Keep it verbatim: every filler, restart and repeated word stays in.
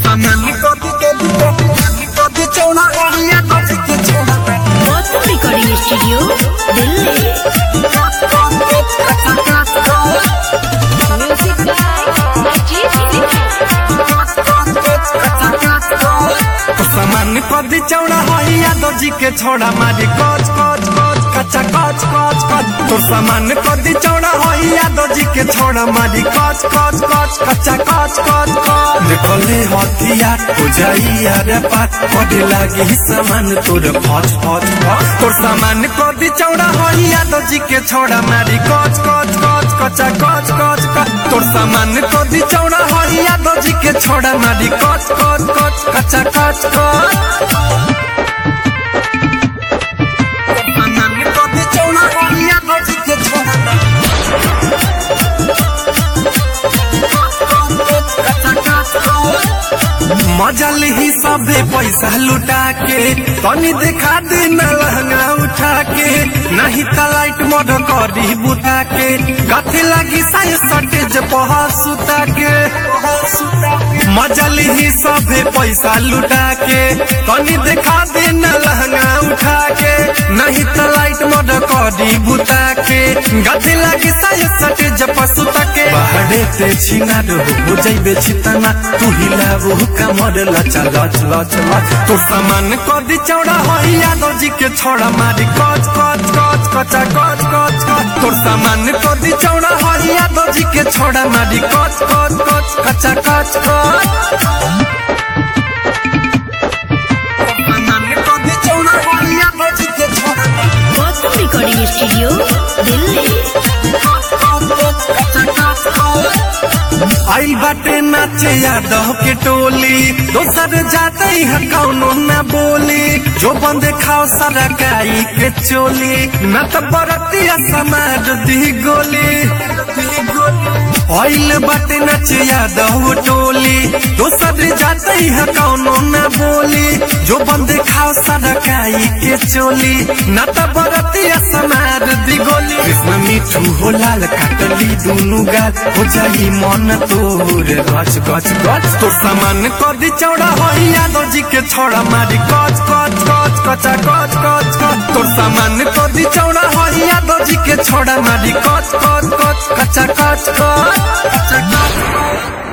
सामने कदी के कदी चौड़ा ओहिया कदी के चौड़ा Gautam recording studio Delhi. Music by Ajeet सामने कदी चौड़ा ओहिया दर्जी के छोड़ा मारी कच कच कच कच्चा कच कच कच तोर सामने कदी चौड़ा ओहिया दर्जी के छोड़ा मारी कच कच कच कच्चा कच कच कच देखले हथिया हो जाई अरे पात पड़े लागी सामान तोर फच फच फच तोर सामने कदी चौड़ा ओहिया दर्जी के छोड़ा मारी कच कच कच कच्चा कच कच कच तोर सामने कदी चौड़ा ओहिया दर्जी के छोड़ा मारी कच कच कच कच्चा कच कच मजा ही सबे पैसा लुटा के तनी देखा दे न लहंगा उठा के नहीं त लाइट मोड करी बुता के कथे लगी साय सटेज पहा सुता के मजा ही सबे पैसा लुटा के तनी देखा दे न लहंगा उठा के नहीं त लाइट मोड करी बुता के गथे लगी साय सटेज पसुता के बाहरे ते छिना हो जाइबे छितना तू हिलाबो कमर लचा लच लच लच तोर सामान कदी चौड़ा ओहिया दर्जी के छोड़ा मारी कच कच कच कच्चा कच कच कच तोर सामान कदी चौड़ा ओहिया दर्जी के छोड़ा मारी कच कच कच कच्चा कच कच गौतम रिकॉर्डिंग स्टूडियो दिल्ली। आई बाटे नाचे यादव के टोली दोसर जाते है कौनो न बोली जो बंदे खाओ सारा गाई के चोली न तो बरतिया समाज दी गोली आइल बाटे नाचे यादव टोली दोसर जाते है कौनो न बोली जो बंदे खाओ सारा गाई के चोली न तो बरतिया समाज दी गोली कृष्ण मिठू हो लाल काटली दोनों गाल हो जाई मन तोर गच गच गच तोर सामान कदी चौड़ा ओहिया दर्जी के छोड़ा मारी कच कच कच कच्चा कच कच कच तोर सामान कदी चौड़ा ओहिया दर्जी के छोड़ा मारी कच कच कच कच्चा कच कच कच्चा कच